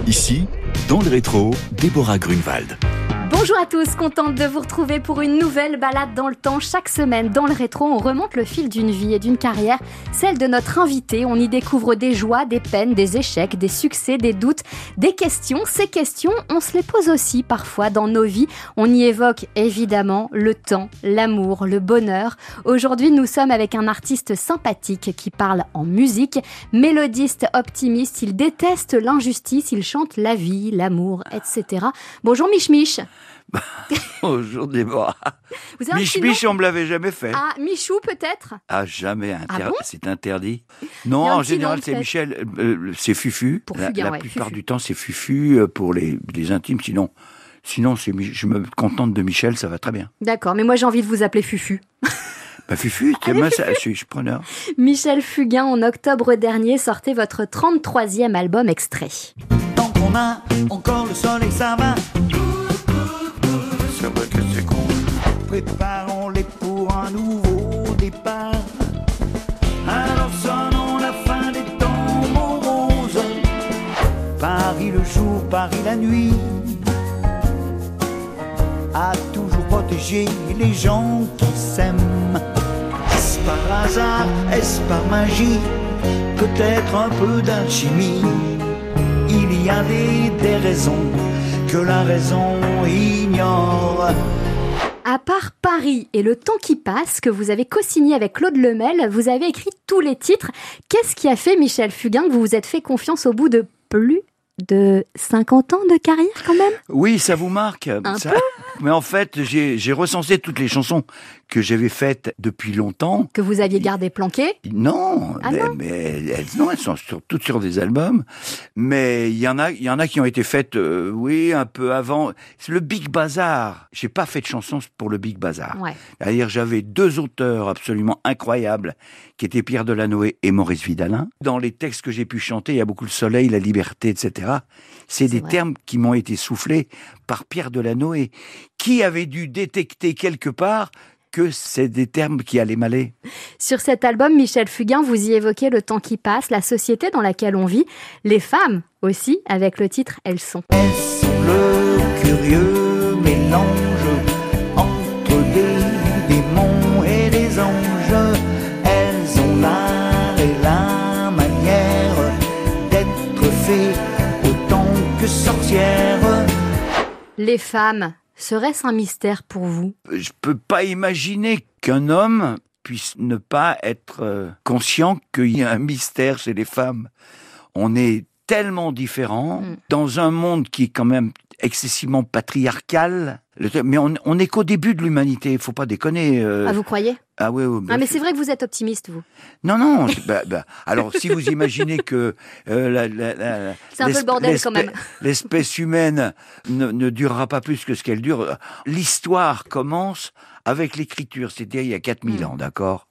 Ici, dans le rétro, Déborah Grunewald. Bonjour à tous, contente de vous retrouver pour une nouvelle balade dans le temps. Chaque semaine, dans le rétro, on remonte le fil d'une vie et d'une carrière, celle de notre invité. On y découvre des joies, des peines, des échecs, des succès, des doutes, des questions. Ces questions, on se les pose aussi parfois dans nos vies. On y évoque évidemment le temps, l'amour, le bonheur. Aujourd'hui, nous sommes avec un artiste sympathique qui parle en musique. Mélodiste, optimiste, il déteste l'injustice, il chante la vie, l'amour, etc. Bonjour Mich Mich. Bonjour Déborah. Vous avez Mich, on me l'avait jamais fait. Ah, Michou peut-être? Ah, jamais. Ah bon c'est interdit. Il y Non, a un en petit général, nom, c'est peut-être. Michel. C'est Fufu. Pour La Fugain, ouais, plupart Fufu. du temps, c'est Fufu pour les intimes. Sinon je me contente de Michel, ça va très bien. D'accord, mais moi j'ai envie de vous appeler Fufu. Fufu, moi, je suis preneur. Michel Fugain, en octobre dernier, sortait votre 33e album Extrait. Tant qu'on a encore le soleil, ça va. C'est vrai que c'est con. Préparons-les pour un nouveau départ. Alors sonnons la fin des temps moroses. Paris le jour, Paris la nuit. A toujours protégé les gens qui s'aiment. Est-ce par hasard, est-ce par magie? Peut-être un peu d'alchimie. Il y a des raisons que la raison ignore. À part Paris et Le temps qui passe, que vous avez co-signé avec Claude Lemel, vous avez écrit tous les titres. Qu'est-ce qui a fait, Michel Fugain, que vous vous êtes fait confiance au bout de plus de 50 ans de carrière quand même? Oui, ça vous marque. Un Mais en fait, j'ai recensé toutes les chansons que j'avais faites depuis longtemps. Que vous aviez gardé planqué? Non, Ah non elles sont toutes sur des albums, mais il y en a qui ont été faites, oui, un peu avant. C'est le Big Bazar. J'ai pas fait de chansons pour le Big Bazar. Ouais. C'est-à-dire, j'avais deux auteurs absolument incroyables, qui étaient Pierre Delanoë et Maurice Vidalin. Dans les textes que j'ai pu chanter, il y a beaucoup le soleil, la liberté, etc. C'est des vrai. termes qui m'ont été soufflés par Pierre Delanoë, qui avait dû détecter quelque part que c'est des termes qui allaient m'aller. Sur cet album, Michel Fugain, vous y évoquez le temps qui passe, la société dans laquelle on vit, les femmes aussi, avec le titre « Elles sont ». Elles sont le curieux mélange entre des démons et des anges. Elles ont l'art et la manière d'être fées autant que sorcières. Les femmes, serait-ce un mystère pour vous? Je peux pas imaginer qu'un homme puisse ne pas être conscient qu'il y a un mystère chez les femmes. On est tellement différents dans un monde qui est quand même excessivement patriarcal. Mais on n'est qu'au début de l'humanité, il faut pas déconner. Ah, vous croyez? Ah oui, oui. Ah, mais c'est vrai que vous êtes optimiste, vous. Non. Alors, si vous imaginez que C'est un peu le bordel, quand même. l'espèce humaine ne durera pas plus que ce qu'elle dure, l'histoire commence avec l'écriture, c'est-à-dire il y a 4000 ans, d'accord?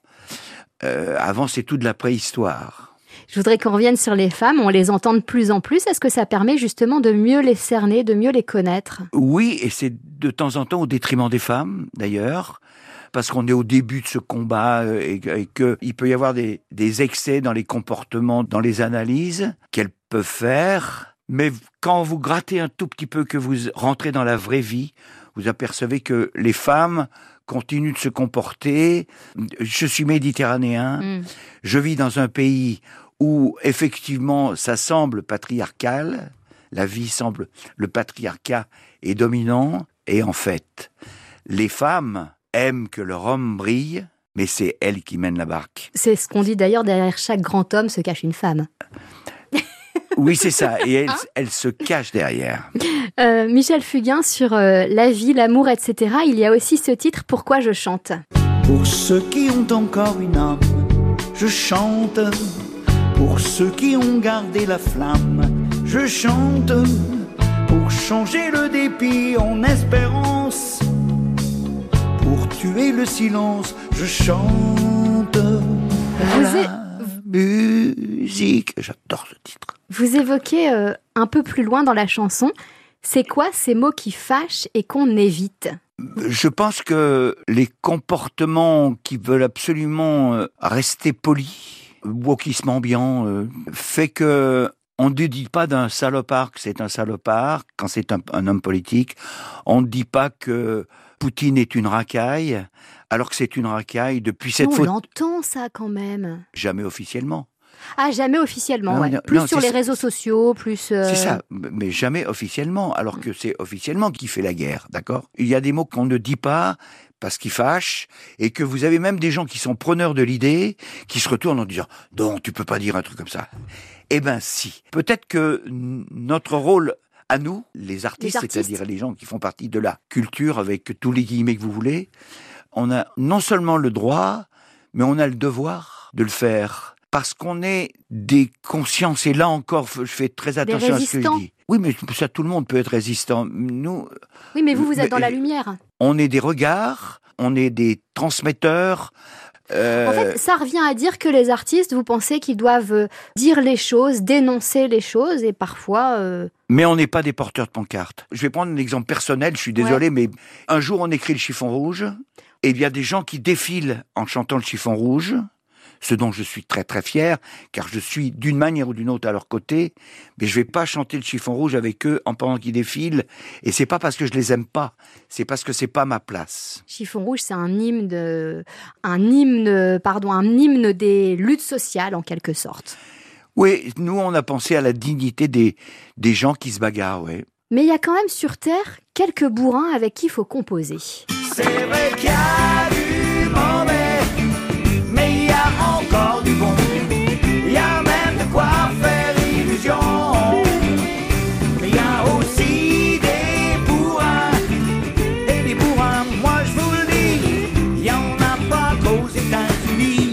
Avant, c'est tout de la préhistoire. Je voudrais qu'on revienne sur les femmes, on les entend de plus en plus. Est-ce que ça permet justement de mieux les cerner, de mieux les connaître? Oui, et c'est de temps en temps au détriment des femmes, d'ailleurs, parce qu'on est au début de ce combat et qu'il peut y avoir des excès dans les comportements, dans les analyses qu'elles peuvent faire. Mais quand vous grattez un tout petit peu, que vous rentrez dans la vraie vie, vous apercevez que les femmes continuent de se comporter. Je suis méditerranéen, je vis dans un pays où effectivement ça semble patriarcal, la vie semble, le patriarcat est dominant, et en fait, les femmes aiment que leur homme brille, mais c'est elles qui mènent la barque. C'est ce qu'on dit d'ailleurs, derrière chaque grand homme se cache une femme. Oui, c'est ça, et elles se cachent derrière. Michel Fugain, sur la vie, l'amour, etc., il y a aussi ce titre « Pourquoi je chante ». Pour ceux qui ont encore une âme, je chante. Pour ceux qui ont gardé la flamme, je chante. Pour changer le dépit en espérance, pour tuer le silence, je chante. Musique, j'adore ce titre. Vous évoquez un peu plus loin dans la chanson, c'est quoi ces mots qui fâchent et qu'on évite? Je pense que les comportements qui veulent absolument rester polis, wokisme ambiant, fait que On ne dit pas d'un salopard que c'est un salopard quand c'est un homme politique. On ne dit pas que Poutine est une racaille, alors que c'est une racaille depuis cette On l'entend ça quand même. Jamais officiellement. Ah, jamais officiellement, non, ouais. Non, plus non, sur les réseaux sociaux, plus... C'est ça, mais jamais officiellement, alors que c'est officiellement qui fait la guerre, d'accord ? Il y a des mots qu'on ne dit pas parce qu'ils fâchent, et que vous avez même des gens qui sont preneurs de l'idée, qui se retournent en disant « Non, tu peux pas dire un truc comme ça ». Eh ben si. Peut-être que notre rôle à nous, les artistes, c'est-à-dire les gens qui font partie de la culture, avec tous les guillemets que vous voulez, on a non seulement le droit, mais on a le devoir de le faire. Parce qu'on est des consciences, et là encore, je fais très attention à ce que je dis. Oui, mais ça, tout le monde peut être résistant. Nous. Oui, mais vous êtes dans la lumière. On est des regards, on est des transmetteurs. En fait, ça revient à dire que les artistes, vous pensez qu'ils doivent dire les choses, dénoncer les choses, et parfois... Mais on n'est pas des porteurs de pancartes. Je vais prendre un exemple personnel, je suis désolé, mais un jour on écrit le chiffon rouge, et il y a des gens qui défilent en chantant le chiffon rouge, ce dont je suis très très fier, car je suis d'une manière ou d'une autre à leur côté, mais je vais pas chanter le chiffon rouge avec eux en pendant qu'ils défilent, et c'est pas parce que je les aime pas, c'est parce que c'est pas ma place. Chiffon rouge, c'est un hymne des luttes sociales en quelque sorte. Oui, nous on a pensé à la dignité des gens qui se bagarrent, ouais. Mais il y a quand même sur Terre quelques bourrins avec qui il faut composer. C'est vrai qu'il y a du mauvais, mais il y a encore du bon. Il y a même de quoi faire illusion. Mais il y a aussi des bourrins. Et des bourrins, moi je vous le dis, il n'y en a pas qu'aux États-Unis.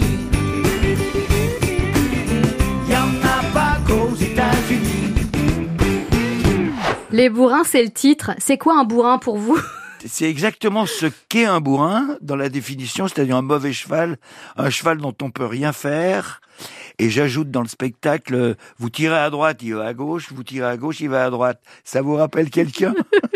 Il n'y en a pas qu'aux États-Unis. Les bourrins, c'est le titre. C'est quoi un bourrin pour vous ? C'est exactement ce qu'est un bourrin dans la définition, c'est-à-dire un mauvais cheval, un cheval dont on peut rien faire. Et j'ajoute dans le spectacle, vous tirez à droite, il va à gauche, vous tirez à gauche, il va à droite. Ça vous rappelle quelqu'un ?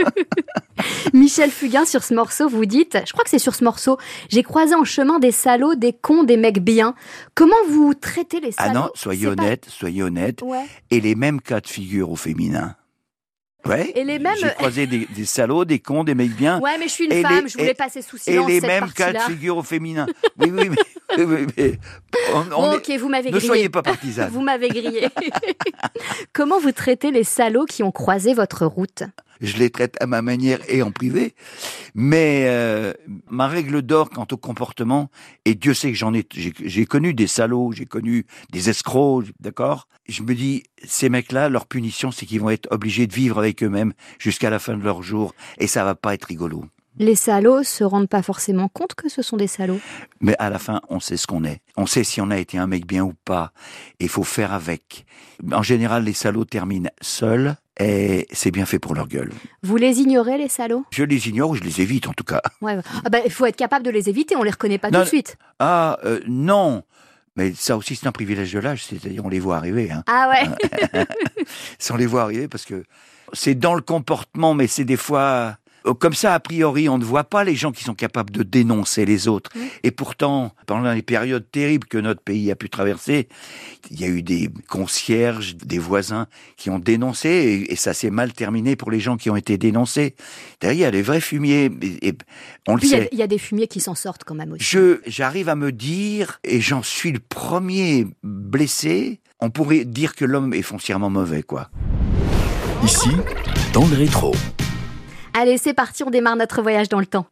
Michel Fugain, sur ce morceau, vous dites, je crois que c'est sur ce morceau, j'ai croisé en chemin des salauds, des cons, des mecs bien. Comment vous traitez les salauds ? Ah non, soyez honnête. Ouais. Et les mêmes cas de figure au féminin. Ouais. Et les mêmes... J'ai croisé des salauds, des cons, des mecs bien. Ouais, mais je suis une femme, je voulais passer sous silence et les cette mêmes partie-là. cas de figure au féminin. Oui, mais ok, vous m'avez grillé. Ne soyez pas partisane. Vous m'avez grillé. Comment vous traitez les salauds qui ont croisé votre route ? Je les traite à ma manière et en privé. Mais ma règle d'or quant au comportement, et Dieu sait que j'ai connu des salauds, j'ai connu des escrocs, d'accord ? Je me dis, ces mecs-là, leur punition, c'est qu'ils vont être obligés de vivre avec eux-mêmes jusqu'à la fin de leur jour, et ça va pas être rigolo. Les salauds se rendent pas forcément compte que ce sont des salauds. Mais à la fin, on sait ce qu'on est. On sait si on a été un mec bien ou pas. Et il faut faire avec. En général, les salauds terminent seuls et c'est bien fait pour leur gueule. Vous les ignorez, les salauds ? Je les ignore ou je les évite, en tout cas. Ouais. Il faut être capable de les éviter, on les reconnaît pas tout de suite. Non. Mais ça aussi, c'est un privilège de l'âge, c'est-à-dire on les voit arriver. Hein. Ah ouais. On les voit arriver parce que c'est dans le comportement, mais c'est des fois... Comme ça, a priori, on ne voit pas les gens qui sont capables de dénoncer les autres. Et pourtant, pendant les périodes terribles que notre pays a pu traverser, il y a eu des concierges, des voisins qui ont dénoncé, et ça s'est mal terminé pour les gens qui ont été dénoncés. D'ailleurs, il y a des vrais fumiers, et on le sait. Il y a des fumiers qui s'en sortent quand même aussi. J'arrive à me dire, et j'en suis le premier blessé, on pourrait dire que l'homme est foncièrement mauvais, quoi. Ici, dans le rétro. Allez, c'est parti, on démarre notre voyage dans le temps.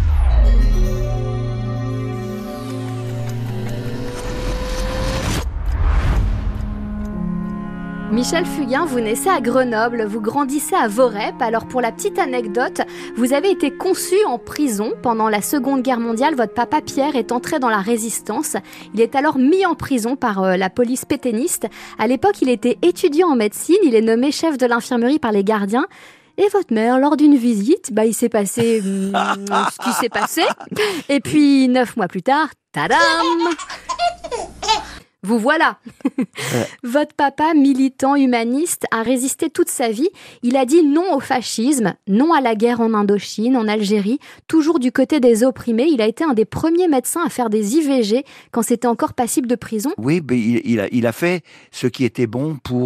Michel Fugain, vous naissez à Grenoble, vous grandissez à Vorep. Alors pour la petite anecdote, vous avez été conçu en prison pendant la Seconde Guerre mondiale. Votre papa Pierre est entré dans la résistance. Il est alors mis en prison par la police pétainiste. À l'époque, il était étudiant en médecine. Il est nommé chef de l'infirmerie par les gardiens. Et votre mère, lors d'une visite, il s'est passé ce qui s'est passé. Et puis 9 mois plus tard, tadam! Vous voilà. Votre papa, militant humaniste, a résisté toute sa vie. Il a dit non au fascisme, non à la guerre en Indochine, en Algérie, toujours du côté des opprimés. Il a été un des premiers médecins à faire des IVG quand c'était encore passible de prison. Oui, mais il a fait ce qui était bon pour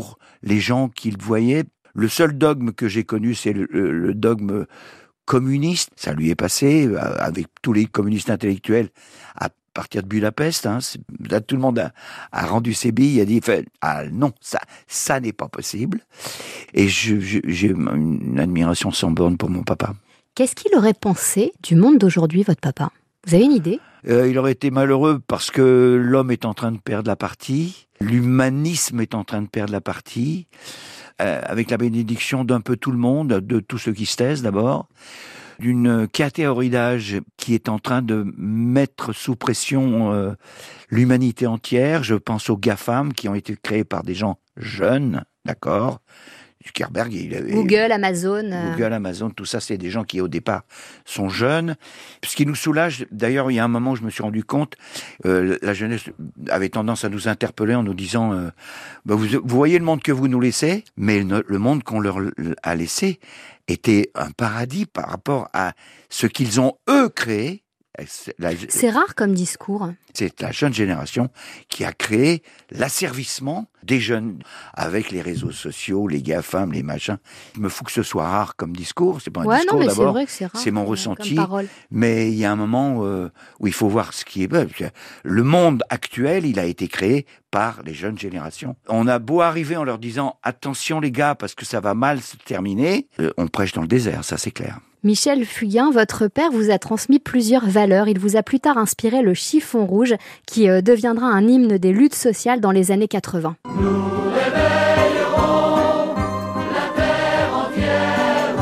les gens qu'il voyait. Le seul dogme que j'ai connu, c'est le dogme communiste. Ça lui est passé avec tous les communistes intellectuels à partir de Budapest. Là, tout le monde a rendu ses billes, a dit non, ça n'est pas possible. Et j'ai une admiration sans borne pour mon papa. Qu'est-ce qu'il aurait pensé du monde d'aujourd'hui, votre papa ? Vous avez une idée ? Il aurait été malheureux parce que l'homme est en train de perdre la partie, l'humanisme est en train de perdre la partie, avec la bénédiction d'un peu tout le monde, de tous ceux qui se taisent d'abord, d'une catégorie d'âge qui est en train de mettre sous pression l'humanité entière. Je pense aux GAFAM qui ont été créés par des gens jeunes, d'accord ? Zuckerberg, Google, Amazon. Google, Amazon, tout ça, c'est des gens qui, au départ, sont jeunes. Ce qui nous soulage, d'ailleurs, il y a un moment où je me suis rendu compte, la jeunesse avait tendance à nous interpeller en nous disant vous voyez le monde que vous nous laissez, mais le monde qu'on leur a laissé était un paradis par rapport à ce qu'ils ont, eux, créé. C'est rare comme discours. C'est la jeune génération qui a créé l'asservissement des jeunes avec les réseaux sociaux, les GAFAM, les machins. Il me faut que ce soit rare comme discours. C'est pas un discours non, mais d'abord. C'est vrai que c'est rare. C'est mon ressenti. Mais il y a un moment où il faut voir ce qui est. Le monde actuel, il a été créé par les jeunes générations. On a beau arriver en leur disant attention les gars parce que ça va mal se terminer, on prêche dans le désert, ça c'est clair. Michel Fugain, votre père vous a transmis plusieurs valeurs. Il vous a plus tard inspiré le chiffon rouge qui deviendra un hymne des luttes sociales dans les années 80. Nous réveillerons la terre entière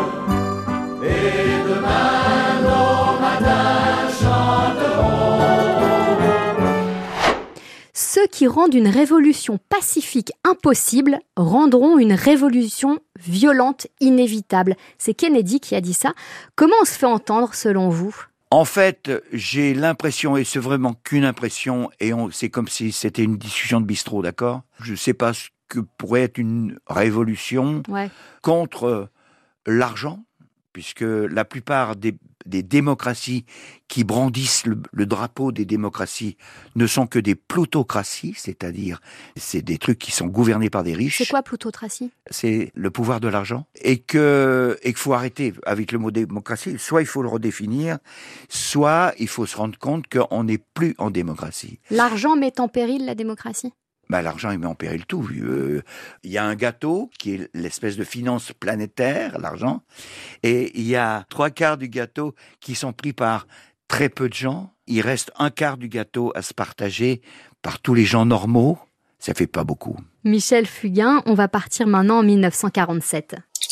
et demain nos matins chanteront. Ceux qui rendent une révolution pacifique impossible rendront une révolution violente inévitable. C'est Kennedy qui a dit ça. Comment on se fait entendre selon vous ? En fait, j'ai l'impression, et c'est vraiment qu'une impression, et c'est comme si c'était une discussion de bistrot, d'accord ? Je ne sais pas ce que pourrait être une révolution contre l'argent, puisque la plupart des démocraties qui brandissent le drapeau des démocraties ne sont que des plutocraties, c'est-à-dire c'est des trucs qui sont gouvernés par des riches. C'est quoi plutocratie ? C'est le pouvoir de l'argent. Et qu'il faut arrêter avec le mot démocratie. Soit il faut le redéfinir, soit il faut se rendre compte qu'on n'est plus en démocratie. L'argent met en péril la démocratie ? L'argent, il met en péril tout. Il y a un gâteau qui est l'espèce de finance planétaire, l'argent, et il y a 3/4 du gâteau qui sont pris par très peu de gens. Il reste 1/4 du gâteau à se partager par tous les gens normaux. Ça fait pas beaucoup. Michel Fugain, on va partir maintenant en 1947.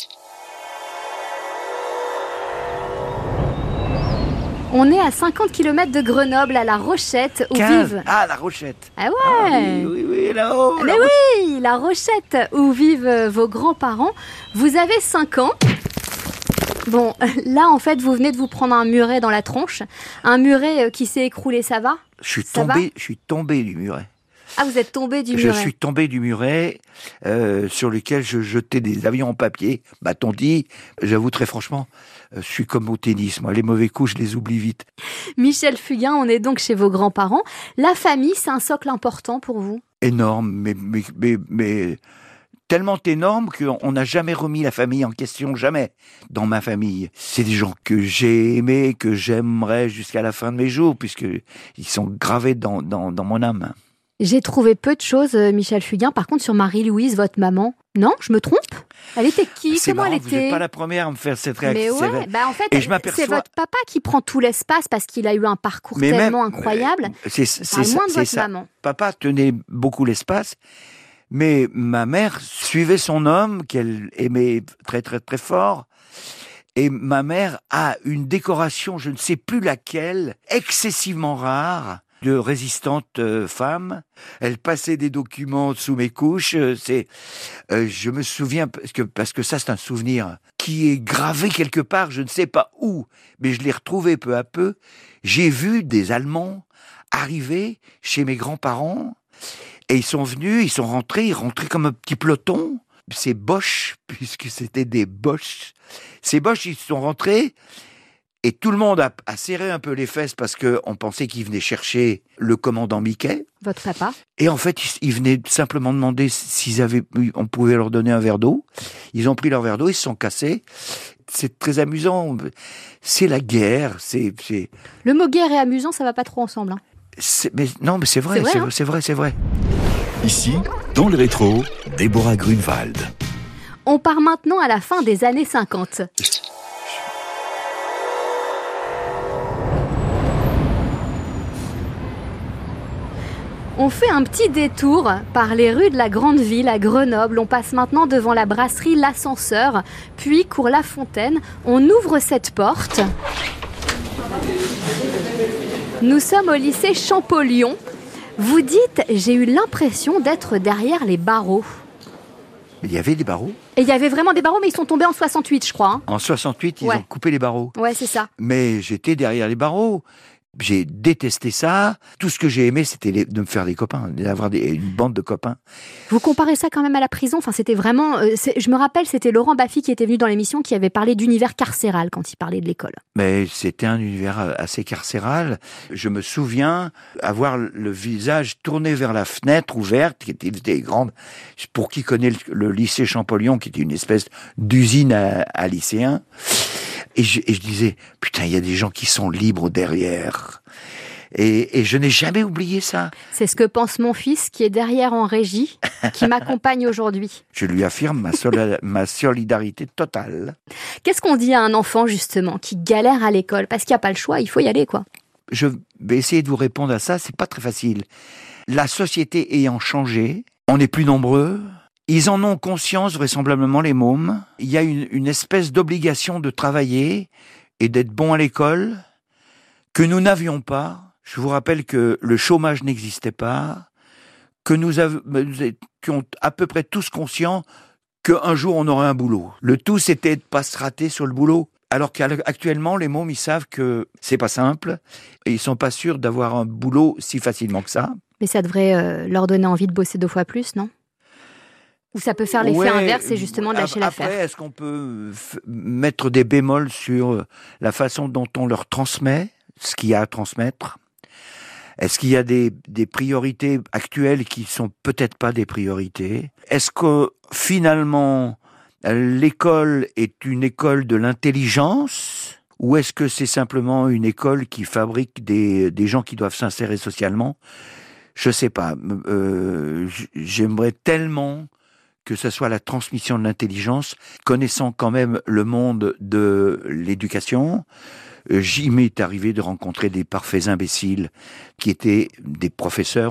On est à 50 km de Grenoble, à La Rochette, où vivent... Ah, La Rochette. Ah ouais. Oui, là-haut. Mais oui, La Rochette, où vivent vos grands-parents. Vous avez 5 ans. Bon, là, en fait, vous venez de vous prendre un muret dans la tronche. Un muret qui s'est écroulé, ça va ? Je suis tombé du muret. Ah, vous êtes tombé du muret. Je suis tombé du muret sur lequel je jetais des avions en papier. M'a-t-on dit, j'avoue très franchement, je suis comme au tennis. Moi, les mauvais coups, je les oublie vite. Michel Fugain, on est donc chez vos grands-parents. La famille, c'est un socle important pour vous ? Énorme, mais tellement énorme qu'on n'a jamais remis la famille en question, jamais, dans ma famille. C'est des gens que j'ai aimés, que j'aimerais jusqu'à la fin de mes jours, puisqu'ils sont gravés dans mon âme. J'ai trouvé peu de choses, Michel Fugain. Par contre, sur Marie-Louise, votre maman, non, je me trompe ? Elle était qui ? Comment marrant, elle était ? Vous n'êtes pas la première à me faire cette réaction. Mais ouais, en fait, c'est votre papa qui prend tout l'espace parce qu'il a eu un parcours tellement incroyable. C'est moins de votre ça. Maman. Papa tenait beaucoup l'espace, mais ma mère suivait son homme qu'elle aimait très très très fort. Et ma mère a une décoration, je ne sais plus laquelle, excessivement rare, de résistante femme. Elle passait des documents sous mes couches. Je me souviens, parce que ça c'est un souvenir qui est gravé quelque part, je ne sais pas où, mais je l'ai retrouvé peu à peu. J'ai vu des Allemands arriver chez mes grands-parents et ils sont venus, ils rentraient comme un petit peloton. Ces Boches, puisque c'était des Boches, ces Boches, ils sont rentrés Et tout le monde a serré un peu les fesses parce qu'on pensait qu'il venait chercher le commandant Mickey. Votre papa. Et en fait, il venait simplement demander on pouvait leur donner un verre d'eau. Ils ont pris leur verre d'eau, ils se sont cassés. C'est très amusant. C'est la guerre. Le mot guerre et amusant, ça va pas trop ensemble. Hein. Mais c'est vrai, c'est vrai. Ici, dans le rétro, Déborah Grunewald. On part maintenant à la fin des années 50. On fait un petit détour par les rues de la grande ville à Grenoble. On passe maintenant devant la brasserie L'Ascenseur, puis cours La Fontaine. On ouvre cette porte. Nous sommes au lycée Champollion. Vous dites, j'ai eu l'impression d'être derrière les barreaux. Il y avait des barreaux. Et il y avait vraiment des barreaux, mais ils sont tombés en 68, je crois. Hein. En 68, ils ont coupé les barreaux. Ouais, c'est ça. Mais j'étais derrière les barreaux. J'ai détesté ça. Tout ce que j'ai aimé, c'était de me faire des copains, d'avoir une bande de copains. Vous comparez ça quand même à la prison. Enfin, c'était vraiment. Je me rappelle, c'était Laurent Baffy qui était venu dans l'émission, qui avait parlé d'univers carcéral quand il parlait de l'école. Mais c'était un univers assez carcéral. Je me souviens avoir le visage tourné vers la fenêtre ouverte, qui était grande. Pour qui connaît le lycée Champollion, qui était une espèce d'usine à lycéens. Et je disais, putain, il y a des gens qui sont libres derrière. Et je n'ai jamais oublié ça. C'est ce que pense mon fils, qui est derrière en régie, qui m'accompagne aujourd'hui. Je lui affirme ma solidarité totale. Qu'est-ce qu'on dit à un enfant, justement, qui galère à l'école? Parce qu'il n'y a pas le choix, il faut y aller, quoi. Je vais essayer de vous répondre à ça, c'est pas très facile. La société ayant changé, on est plus nombreux. Ils en ont conscience, vraisemblablement, les mômes. Il y a une espèce d'obligation de travailler et d'être bon à l'école que nous n'avions pas. Je vous rappelle que le chômage n'existait pas, que nous étions à peu près tous conscients qu'un jour on aurait un boulot. Le tout, c'était de pas se rater sur le boulot. Alors qu'actuellement, les mômes, ils savent que c'est pas simple et ils sont pas sûrs d'avoir un boulot si facilement que ça. Mais ça devrait leur donner envie de bosser 2 fois plus, non ? Ou ça peut faire l'effet inverse, c'est justement de lâcher l'affaire. Après, est-ce qu'on peut mettre des bémols sur la façon dont on leur transmet ce qu'il y a à transmettre ? Est-ce qu'il y a des priorités actuelles qui sont peut-être pas des priorités ? Est-ce que finalement l'école est une école de l'intelligence ? Ou est-ce que c'est simplement une école qui fabrique des gens qui doivent s'insérer socialement ? Je sais pas. J'aimerais tellement que ce soit la transmission de l'intelligence, connaissant quand même le monde de l'éducation. Il m'est arrivé de rencontrer des parfaits imbéciles qui étaient des professeurs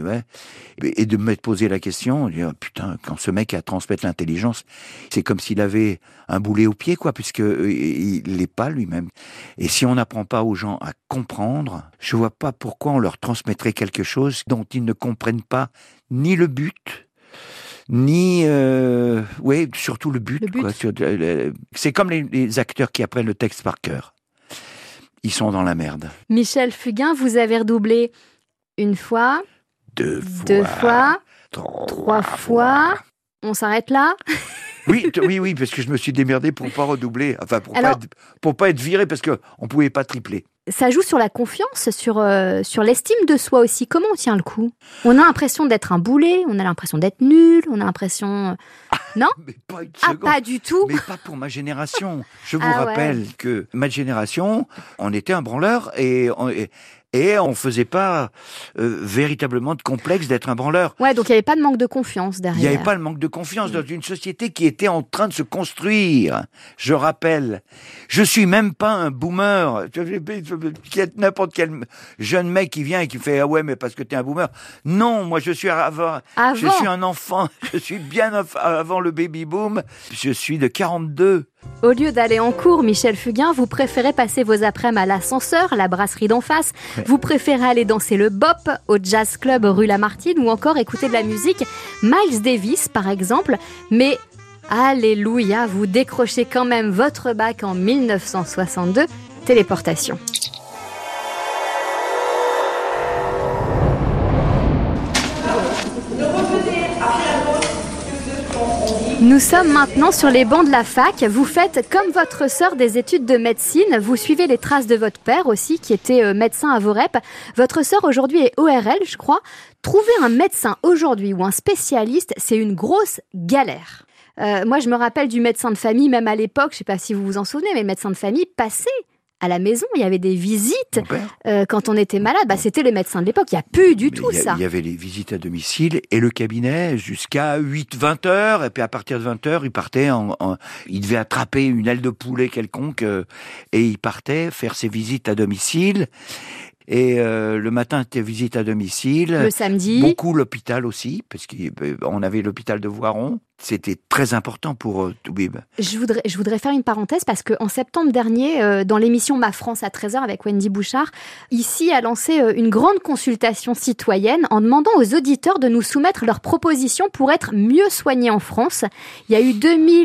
et de me poser la question, de dire, putain, quand ce mec a à transmettre l'intelligence, c'est comme s'il avait un boulet au pied, puisque il l'est pas lui-même. Et si on n'apprend pas aux gens à comprendre, je vois pas pourquoi on leur transmettrait quelque chose dont ils ne comprennent pas ni le but, ni surtout le but. Quoi. C'est comme les acteurs qui apprennent le texte par cœur. Ils sont dans la merde. Michel Fugain, vous avez redoublé 1 fois, 2 fois, 3 fois. On s'arrête là ? Oui, parce que je me suis démerdé pour pas redoubler, enfin pour pas être viré parce que on pouvait pas tripler. Ça joue sur la confiance, sur l'estime de soi aussi. Comment on tient le coup ? On a l'impression d'être un boulet, on a l'impression d'être nul, on a l'impression... Non ? Mais pas une seconde. Pas du tout. Mais pas pour ma génération. Je vous rappelle que ma génération, on était un branleur et on faisait pas véritablement de complexe d'être un branleur. Ouais, donc il n'y avait pas de manque de confiance derrière. Il n'y avait pas de manque de confiance dans une société qui était en train de se construire. Je rappelle, je suis même pas un boomer. N'importe quel jeune mec qui vient et qui fait « Ah ouais, mais parce que t'es un boomer ». Non, moi je suis je suis un enfant. Je suis bien avant le baby boom. Je suis de 42. Au lieu d'aller en cours, Michel Fugain, vous préférez passer vos après-midi à l'Ascenseur, la brasserie d'en face. Vous préférez aller danser le bop au jazz club rue Lamartine ou encore écouter de la musique. Miles Davis, par exemple. Mais, alléluia, vous décrochez quand même votre bac en 1962. Téléportation. Nous sommes maintenant sur les bancs de la fac. Vous faites, comme votre sœur, des études de médecine. Vous suivez les traces de votre père aussi, qui était médecin à Vorep. Votre sœur aujourd'hui est ORL, je crois. Trouver un médecin aujourd'hui ou un spécialiste, c'est une grosse galère. Moi, je me rappelle du médecin de famille, même à l'époque, je ne sais pas si vous vous en souvenez, mais le médecin de famille passait à la maison, il y avait des visites. Quand on était malade, c'était le médecin de l'époque. Il n'y a plus du tout ça. Il y avait les visites à domicile et le cabinet jusqu'à 20 heures. Et puis à partir de 20 heures, il partait il devait attraper une aile de poulet quelconque et il partait faire ses visites à domicile. Et le matin, c'était visite à domicile. Le samedi. Beaucoup l'hôpital aussi, parce qu'on avait l'hôpital de Voiron. C'était très important pour Toubib. Je voudrais faire une parenthèse parce qu'en septembre dernier, dans l'émission Ma France à 13h avec Wendy Bouchard, ici a lancé une grande consultation citoyenne en demandant aux auditeurs de nous soumettre leurs propositions pour être mieux soignés en France. Il y a eu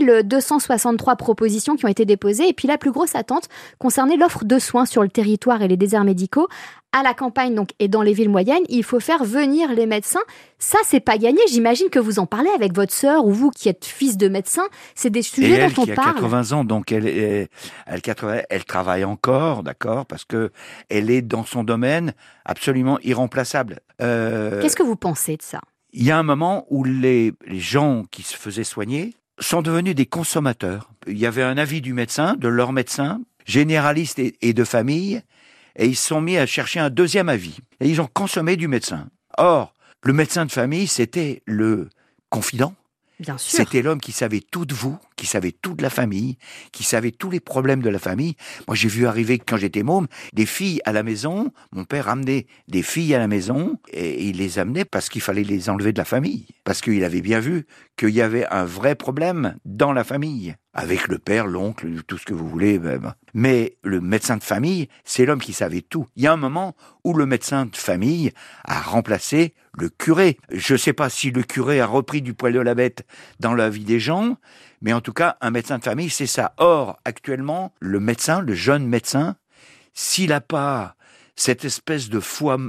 2263 propositions qui ont été déposées et puis la plus grosse attente concernait l'offre de soins sur le territoire et les déserts médicaux. À la campagne donc et dans les villes moyennes, il faut faire venir les médecins. Ça, c'est pas gagné. J'imagine que vous en parlez avec votre sœur ou vous qui êtes fils de médecin. C'est des sujets dont on parle. Elle qui a 80 ans, donc elle travaille encore, d'accord, parce que elle est dans son domaine absolument irremplaçable. Qu'est-ce que vous pensez de ça ? Il y a un moment où les gens qui se faisaient soigner sont devenus des consommateurs. Il y avait un avis du médecin, de leur médecin, généraliste et de famille. Et ils se sont mis à chercher un deuxième avis. Et ils ont consommé du médecin. Or, le médecin de famille, c'était le confident. Bien sûr. C'était l'homme qui savait tout de vous, qui savait tout de la famille, qui savait tous les problèmes de la famille. Moi, j'ai vu arriver, quand j'étais môme, des filles à la maison. Mon père amenait des filles à la maison et il les amenait parce qu'il fallait les enlever de la famille. Parce qu'il avait bien vu qu'il y avait un vrai problème dans la famille. Avec le père, l'oncle, tout ce que vous voulez. Mais le médecin de famille, c'est l'homme qui savait tout. Il y a un moment où le médecin de famille a remplacé le curé. Je ne sais pas si le curé a repris du poil de la bête dans la vie des gens, mais en tout cas, un médecin de famille, c'est ça. Or, actuellement, le médecin, le jeune médecin, s'il n'a pas cette espèce de foi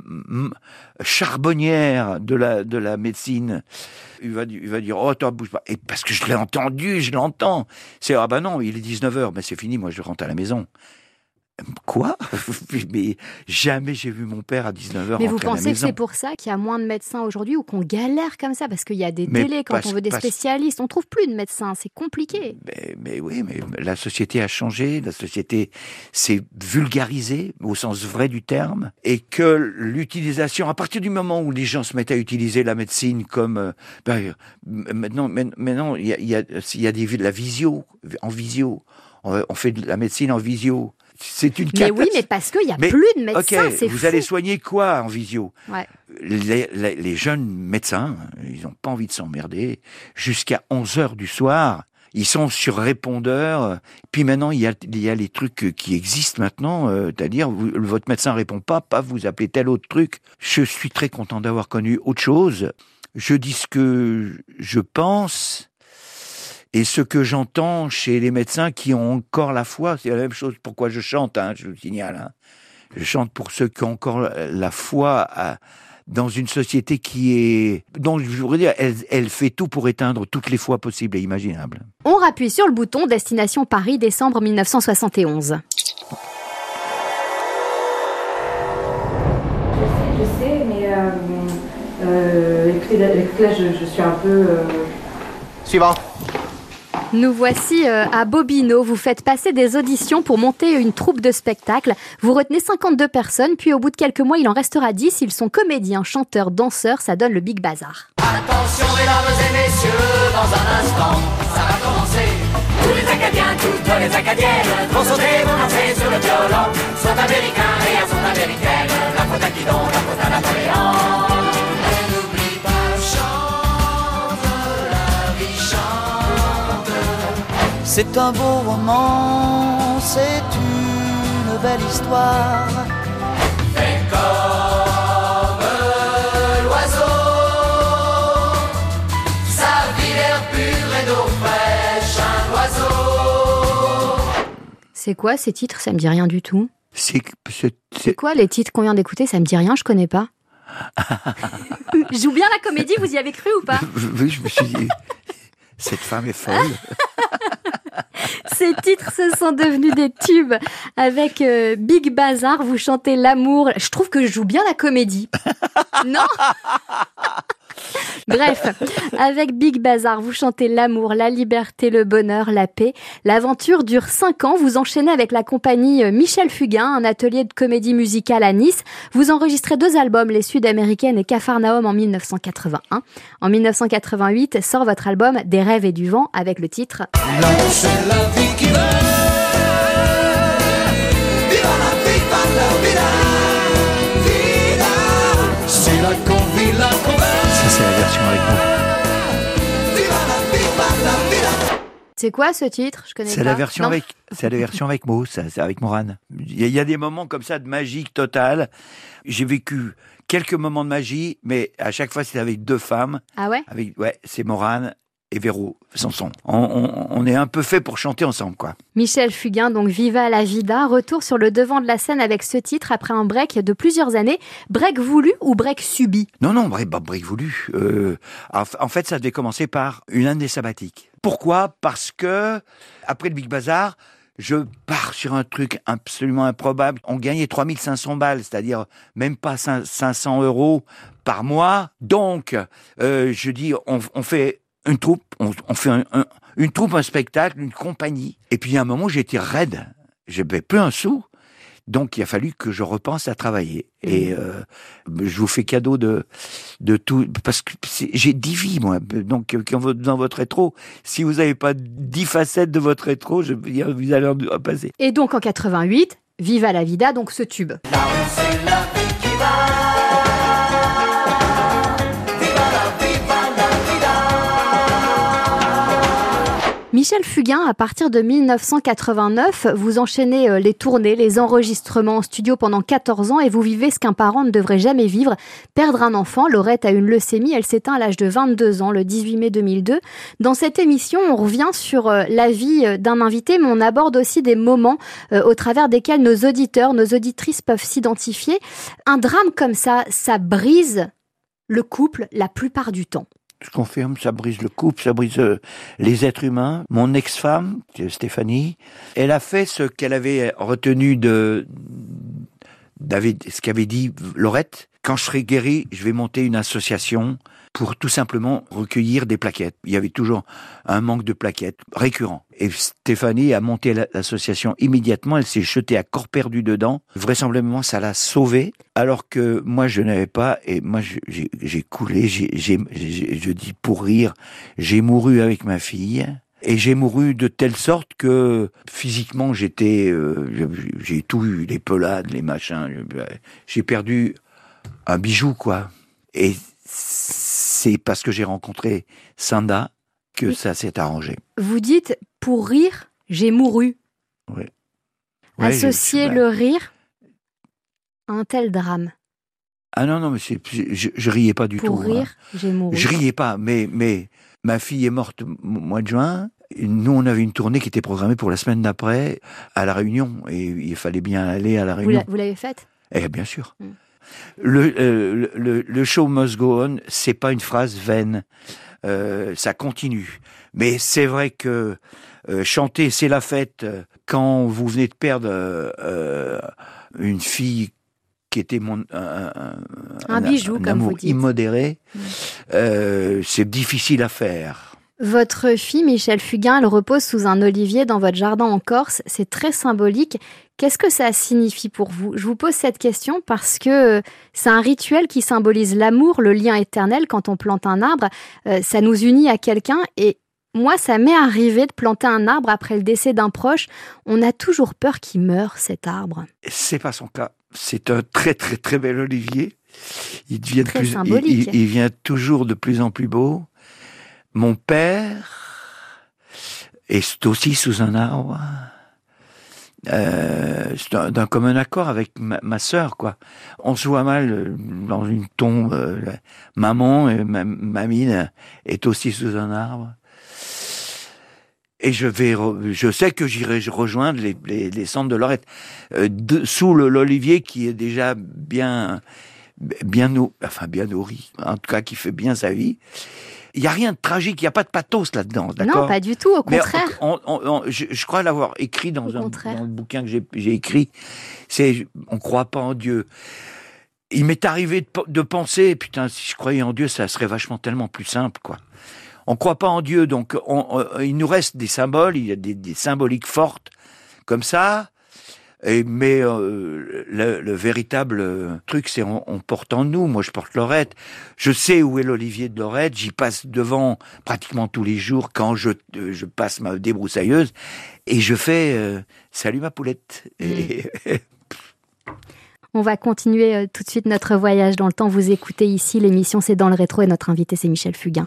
charbonnière de la médecine, il va dire oh toi bouge pas, et parce que je l'ai entendu, je l'entends, c'est ah ben non, il est 19h, mais c'est fini, moi je rentre à la maison. Quoi ? Mais jamais j'ai vu mon père à 19h rentrer à la maison. Mais vous pensez que c'est pour ça qu'il y a moins de médecins aujourd'hui ou qu'on galère comme ça ? Parce qu'il y a des délais quand on veut des spécialistes. On ne trouve plus de médecins, c'est compliqué. Mais oui, mais la société a changé, la société s'est vulgarisée au sens vrai du terme. Et que l'utilisation, à partir du moment où les gens se mettent à utiliser la médecine comme... maintenant, il y a la visio, en visio. On fait de la médecine en visio. C'est une catastrophe. Mais oui, mais parce qu'il n'y a plus de médecins, c'est fou. Vous allez soigner quoi en visio ? Ouais. Les jeunes médecins, ils n'ont pas envie de s'emmerder. Jusqu'à 11h du soir, ils sont sur répondeur. Puis maintenant, il y a les trucs qui existent maintenant, c'est-à-dire votre médecin répond pas, vous appelez tel autre truc. Je suis très content d'avoir connu autre chose. Je dis ce que je pense. Et ce que j'entends chez les médecins qui ont encore la foi, c'est la même chose. Pourquoi je chante, je vous signale. Je chante pour ceux qui ont encore la foi dans une société dont je voudrais dire, elle fait tout pour éteindre toutes les foi possibles et imaginables. On rappuie sur le bouton Destination Paris, décembre 1971. Je sais, mais écoutez, là, je suis un peu... Suivant. Nous voici à Bobino. Vous faites passer des auditions pour monter une troupe de spectacle. Vous retenez 52 personnes, puis au bout de quelques mois, il en restera 10. Ils sont comédiens, chanteurs, danseurs. Ça donne le Big Bazar. Attention mesdames et messieurs, dans un instant, ça va commencer. Tous les Acadiens, toutes les Acadiennes vont sauter, vont danser sur le violon. Sont américains et elles sont américaines. La faute à Guidon, la faute à Napoléon. C'est un beau roman, c'est une belle histoire. Fais comme l'oiseau, sa vie l'air pur et d'eau fraîche, un oiseau. C'est quoi ces titres ? Ça me dit rien du tout. C'est quoi les titres qu'on vient d'écouter ? Ça me dit rien, je connais pas. Je joue bien la comédie, vous y avez cru ou pas ? Oui, je me suis dit... Cette femme est folle. Ces titres se sont devenus des tubes. Avec Big Bazar, vous chantez l'amour. Je trouve que je joue bien la comédie. Non ? Bref, avec Big Bazar, vous chantez l'amour, la liberté, le bonheur, la paix. L'aventure dure 5 ans. Vous enchaînez avec la compagnie Michel Fugain, un atelier de comédie musicale à Nice. Vous enregistrez 2 albums, Les Sud-Américaines et Capharnaüm en 1981. En 1988 sort votre album Des rêves et du vent avec le titre L'amour c'est la vie qui va. Viva la vida, la vida, vida. C'est là qu'on vit, là qu'on va. Ça, c'est la version avec moi. Viva la vida, la vida. C'est quoi ce titre? Je connais pas. C'est la version Non. avec, c'est la version avec Mo, ça, c'est avec Morane. Il y a des moments comme ça de magie totale. J'ai vécu quelques moments de magie, mais à chaque fois c'était avec 2 femmes. Ah ouais? Ouais, c'est Morane et Véro Sanson. On est un peu fait pour chanter ensemble, quoi. Michel Fugain, donc Viva la vida, retour sur le devant de la scène avec ce titre après un break de plusieurs années. Break voulu ou break subi? Non, break voulu. En fait, ça devait commencer par une année sabbatique. Pourquoi? Parce que, après le Big Bazar, je pars sur un truc absolument improbable. On gagnait 3500 balles, c'est-à-dire même pas 500 € par mois. Donc, je dis, on fait une troupe, on fait une troupe, un spectacle, une compagnie. Et puis, à un moment, j'étais raide. Je n'avais plus un sou. Donc, il a fallu que je repense à travailler. Et je vous fais cadeau de tout, parce que j'ai 10 vies, moi. Donc, dans votre rétro, si vous n'avez pas 10 facettes de votre rétro, je veux dire, vous allez en passer. Et donc, en 88, Viva la vida, donc ce tube. L'amour c'est la vie qui va. Viva la vida, la vida. Michel Fugain, à partir de 1989, vous enchaînez les tournées, les enregistrements en studio pendant 14 ans et vous vivez ce qu'un parent ne devrait jamais vivre, perdre un enfant. Laurette a une leucémie, elle s'éteint à l'âge de 22 ans, le 18 mai 2002. Dans cette émission, on revient sur la vie d'un invité, mais on aborde aussi des moments au travers desquels nos auditeurs, nos auditrices peuvent s'identifier. Un drame comme ça brise le couple la plupart du temps. Je confirme, ça brise le couple, ça brise les êtres humains. Mon ex-femme, Stéphanie, elle a fait ce qu'elle avait retenu ce qu'avait dit Laurette. Quand je serai guéri, je vais monter une association pour tout simplement recueillir des plaquettes. Il y avait toujours un manque de plaquettes récurrent. Et Stéphanie a monté l'association immédiatement, elle s'est jetée à corps perdu dedans. Vraisemblablement, ça l'a sauvée, alors que moi, je n'avais pas, et moi, j'ai coulé, je dis pour rire, j'ai mouru avec ma fille. Et j'ai mouru de telle sorte que physiquement, j'ai tout eu, les pelades, les machins. J'ai perdu un bijou, quoi. Et c'est parce que j'ai rencontré Sanda que ça s'est arrangé. Vous dites, pour rire, j'ai mouru. Oui. Associer le rire à un tel drame. Ah non, mais je riais pas du tout. Pour rire, j'ai mouru. Je riais pas, mais ma fille est morte au mois de juin. Nous, on avait une tournée qui était programmée pour la semaine d'après à La Réunion. Et il fallait bien aller à La Réunion. Vous l'avez faite? Eh bien sûr. Le show must go on, c'est pas une phrase vaine. Ça continue. Mais c'est vrai que chanter c'est la fête quand vous venez de perdre une fille qui était un bijou, un comme amour vous dites. immodéré, c'est difficile à faire. Votre fille, Michel Fugain, elle repose sous un olivier dans votre jardin en Corse. C'est très symbolique. Qu'est-ce que ça signifie pour vous? Je vous pose cette question parce que c'est un rituel qui symbolise l'amour, le lien éternel. Quand on plante un arbre, ça nous unit à quelqu'un. Et moi, ça m'est arrivé de planter un arbre après le décès d'un proche. On a toujours peur qu'il meure, cet arbre. C'est pas son cas. C'est un très très très bel olivier. Il devient Très symbolique. il vient toujours de plus en plus beau. Mon père est aussi sous un arbre. C'est d'un commun accord avec ma sœur, quoi. On se voit mal dans une tombe. Maman, mamine est aussi sous un arbre. Et je sais que j'irai rejoindre les cendres de Laurette sous l'olivier qui est déjà bien nourri, en tout cas qui fait bien sa vie. Il y a rien de tragique, il y a pas de pathos là-dedans, d'accord? Non, pas du tout, au Mais contraire. je crois l'avoir écrit dans Au contraire. dans le bouquin que j'ai écrit. On croit pas en Dieu. Il m'est arrivé de penser, putain, si je croyais en Dieu, ça serait vachement tellement plus simple, quoi. On croit pas en Dieu, donc il nous reste des symboles, il y a des symboliques fortes, comme ça. Mais le véritable truc, c'est on porte en nous. Moi, je porte Lorette. Je sais où est l'olivier de Lorette. J'y passe devant pratiquement tous les jours quand je passe ma débroussailleuse. Et je fais salut ma poulette. On va continuer tout de suite notre voyage dans le temps. Vous écoutez ici, l'émission C'est dans le rétro et notre invité c'est Michel Fugain.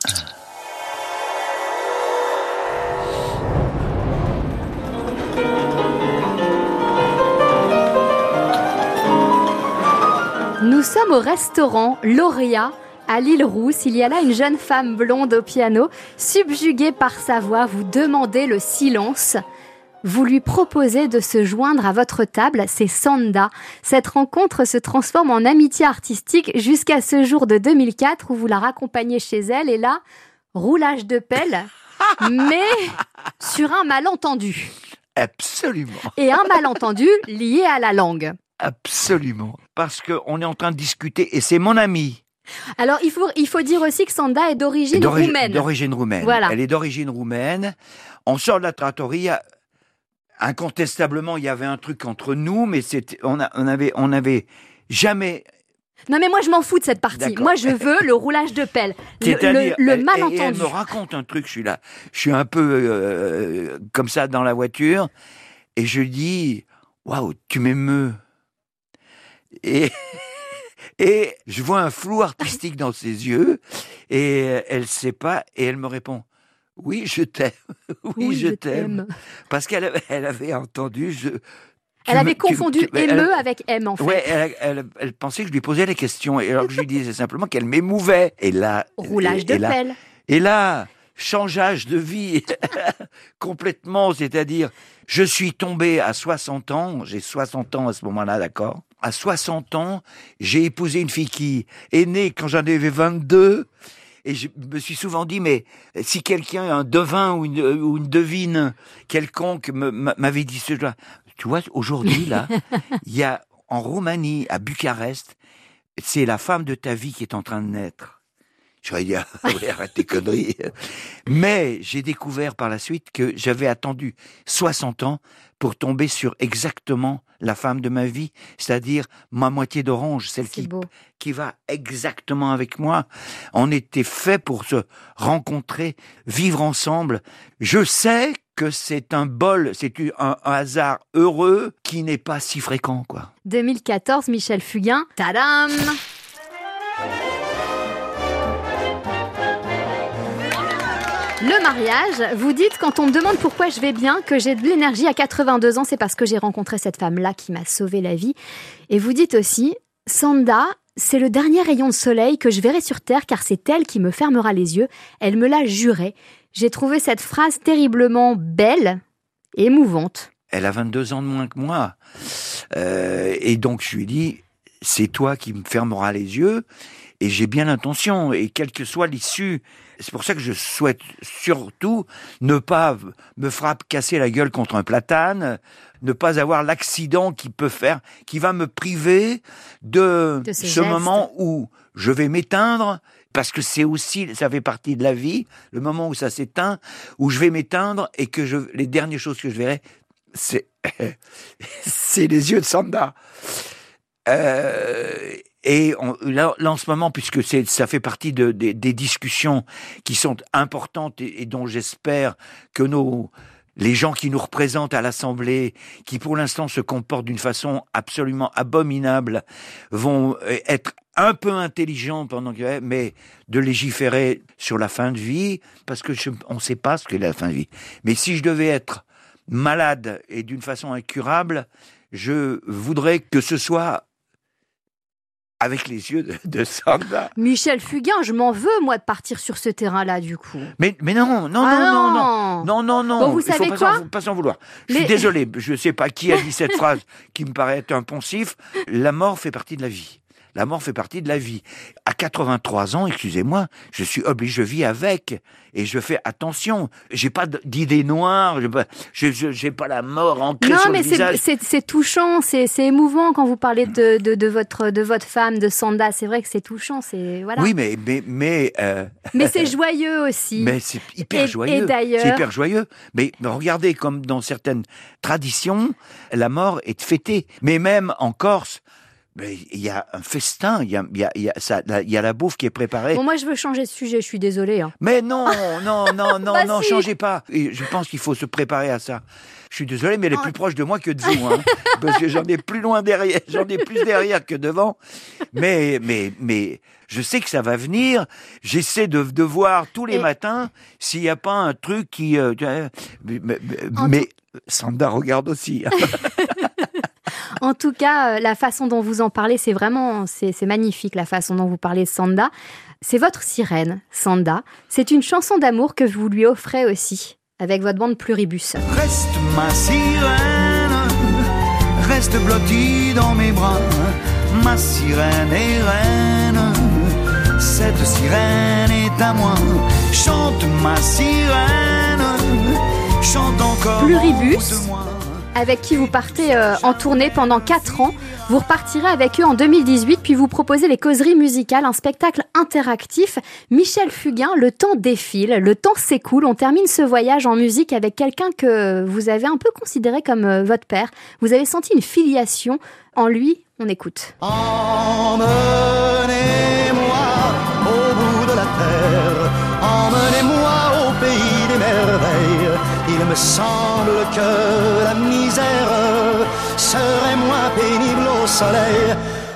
Nous sommes au restaurant Lauréat à l'île Rousse. Il y a là une jeune femme blonde au piano, subjuguée par sa voix. Vous demandez le silence. Vous lui proposez de se joindre à votre table, c'est Sanda. Cette rencontre se transforme en amitié artistique jusqu'à ce jour de 2004 où vous la raccompagnez chez elle. Et là, roulage de pelle, mais sur un malentendu. Absolument. Et un malentendu lié à la langue. Absolument. Parce qu'on est en train de discuter, et c'est mon ami. Alors, il faut dire aussi que Sanda est d'origine roumaine. D'origine roumaine. Voilà. Elle est d'origine roumaine. On sort de la trattoria. Incontestablement, il y avait un truc entre nous, mais on avait jamais... Non, mais moi, je m'en fous de cette partie. D'accord. Moi, je veux le roulage de pelle. Le malentendu. Et elle me raconte un truc, je suis un peu comme ça dans la voiture, et je dis, waouh, tu m'émeus. Et je vois un flou artistique dans ses yeux, et elle sait pas, et elle me répond, oui, je t'aime. Oui, je t'aime. Parce qu'elle avait entendu... Elle avait confondu émeu avec aime, en fait. Ouais, elle pensait que je lui posais les questions, et alors que je lui disais simplement qu'elle m'émouvait. Et là... Roulage de pelle. Et là, changeage de vie complètement, c'est-à-dire, je suis tombé à 60 ans, j'ai 60 ans à ce moment-là, d'accord? À 60 ans, j'ai épousé une fille qui est née quand j'en avais 22, et je me suis souvent dit, mais si quelqu'un, un devin ou une devine quelconque m'avait dit cela, tu vois, aujourd'hui, là, il y a en Roumanie, à Bucarest, c'est la femme de ta vie qui est en train de naître. J'aurais dit, arrête tes conneries. Mais j'ai découvert par la suite que j'avais attendu 60 ans pour tomber sur exactement la femme de ma vie, c'est-à-dire ma moitié d'orange, celle qui va exactement avec moi. On était fait pour se rencontrer, vivre ensemble. Je sais que c'est un un hasard heureux qui n'est pas si fréquent, quoi. 2014, Michel Fugain. Tadam! Le mariage, vous dites, quand on me demande pourquoi je vais bien, que j'ai de l'énergie à 82 ans, c'est parce que j'ai rencontré cette femme-là qui m'a sauvé la vie. Et vous dites aussi, Sanda, c'est le dernier rayon de soleil que je verrai sur Terre, car c'est elle qui me fermera les yeux. Elle me l'a juré. J'ai trouvé cette phrase terriblement belle et émouvante. Elle a 22 ans de moins que moi. Et donc je lui dis, c'est toi qui me fermeras les yeux. Et j'ai bien l'intention, et quelle que soit l'issue, c'est pour ça que je souhaite surtout ne pas me casser la gueule contre un platane, ne pas avoir l'accident qui va me priver de ce gestes. moment où je vais m'éteindre, parce que ça fait partie de la vie, le moment où ça s'éteint, où je vais m'éteindre, et que les dernières choses que je verrai, c'est les yeux de Sanda. Et là, en ce moment, puisque ça fait partie des discussions qui sont importantes et dont j'espère que les gens qui nous représentent à l'Assemblée, qui pour l'instant se comportent d'une façon absolument abominable, vont être un peu intelligents mais de légiférer sur la fin de vie, parce que on ne sait pas ce qu'est la fin de vie. Mais si je devais être malade et d'une façon incurable, je voudrais que ce soit avec les yeux de Sanda. Michel Fugain, je m'en veux, moi, de partir sur ce terrain-là, du coup. Mais non. Bon, vous savez quoi ? Faut pas s'en vouloir. Je suis désolé, je sais pas qui a dit cette phrase qui me paraît être un poncif. La mort fait partie de la vie. La mort fait partie de la vie. À 83 ans, excusez-moi, je suis obligé, je vis avec. Et je fais attention. J'ai pas d'idées noires. J'ai pas la mort ancrée sur le visage. Non, mais c'est touchant, c'est émouvant quand vous parlez de votre femme, de Sanda. C'est vrai que c'est touchant, voilà. Oui, mais c'est joyeux aussi. Mais c'est hyper joyeux. Et d'ailleurs, c'est hyper joyeux. Mais regardez, comme dans certaines traditions, la mort est fêtée. Mais même en Corse, il y a un festin, il y a la bouffe qui est préparée. Bon, moi je veux changer de sujet, je suis désolée. Mais non, Bah si. changez pas. Et je pense qu'il faut se préparer à ça. Je suis désolé, mais elle est plus proche de moi que de vous, hein, parce que j'en ai plus derrière que devant. Mais je sais que ça va venir. J'essaie de voir tous les matins s'il n'y a pas un truc qui. Mais Sanda regarde aussi. En tout cas, la façon dont vous en parlez, c'est magnifique, la façon dont vous parlez de Sanda. C'est votre sirène, Sanda. C'est une chanson d'amour que vous lui offrez aussi, avec votre bande Pluribus. Reste ma sirène, reste blottie dans mes bras, ma sirène est reine, cette sirène est à moi. Chante ma sirène, chante encore Pluribus, de moi. Avec qui vous partez en tournée pendant 4 ans. Vous repartirez avec eux en 2018, puis vous proposez les Causeries musicales, un spectacle interactif. Michel Fugain, le temps défile, le temps s'écoule. On termine ce voyage en musique avec quelqu'un que vous avez un peu considéré comme votre père. Vous avez senti une filiation en lui. On écoute. Emmenez-moi au bout de la terre, emmenez-moi au pays des merveilles. Il me semble que la misère serait moins pénible au soleil.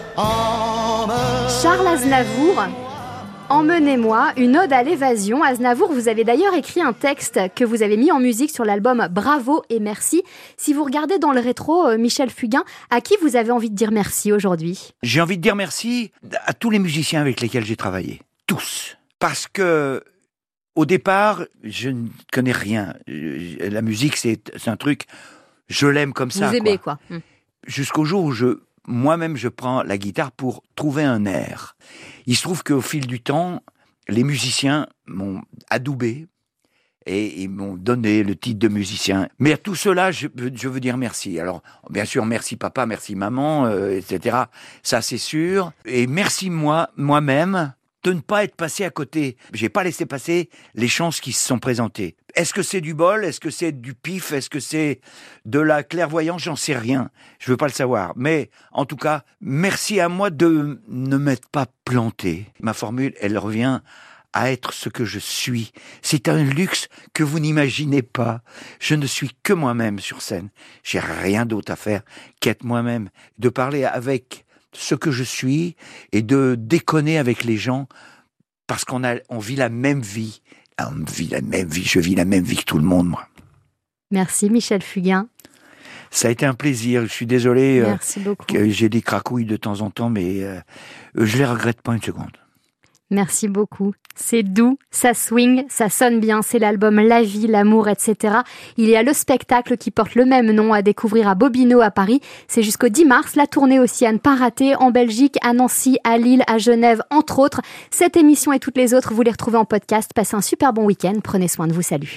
Charles Aznavour, Emmenez-moi, une ode à l'évasion. Aznavour, vous avez d'ailleurs écrit un texte que vous avez mis en musique sur l'album Bravo et merci. Si vous regardez dans le rétro, Michel Fugain, à qui vous avez envie de dire merci aujourd'hui ? J'ai envie de dire merci à tous les musiciens avec lesquels j'ai travaillé. Tous. Parce que au départ, je ne connais rien. La musique, c'est un truc, je l'aime comme ça. Vous aimez quoi. Jusqu'au jour où moi-même, je prends la guitare pour trouver un air. Il se trouve qu'au fil du temps, les musiciens m'ont adoubé et ils m'ont donné le titre de musicien. Mais à tout cela, je veux dire merci. Alors, bien sûr, merci papa, merci maman, etc. Ça, c'est sûr. Et merci moi-même, de ne pas être passé à côté. J'ai pas laissé passer les chances qui se sont présentées. Est-ce que c'est du bol? Est-ce que c'est du pif? Est-ce que c'est de la clairvoyance? J'en sais rien. Je veux pas le savoir. Mais, en tout cas, merci à moi de ne m'être pas planté. Ma formule, elle revient à être ce que je suis. C'est un luxe que vous n'imaginez pas. Je ne suis que moi-même sur scène. J'ai rien d'autre à faire qu'être moi-même. De parler avec ce que je suis et de déconner avec les gens parce qu'on vit la même vie. Je vis la même vie que tout le monde, moi. Merci Michel Fugain. Ça a été un plaisir. Je suis désolé que j'ai des cracouilles de temps en temps, mais je les regrette pas une seconde. Merci beaucoup. C'est doux, ça swing, ça sonne bien. C'est l'album La vie, l'amour, etc. Il y a le spectacle qui porte le même nom à découvrir à Bobino à Paris. C'est jusqu'au 10 mars. La tournée aussi à ne pas rater en Belgique, à Nancy, à Lille, à Genève, entre autres. Cette émission et toutes les autres, vous les retrouvez en podcast. Passez un super bon week-end. Prenez soin de vous. Salut.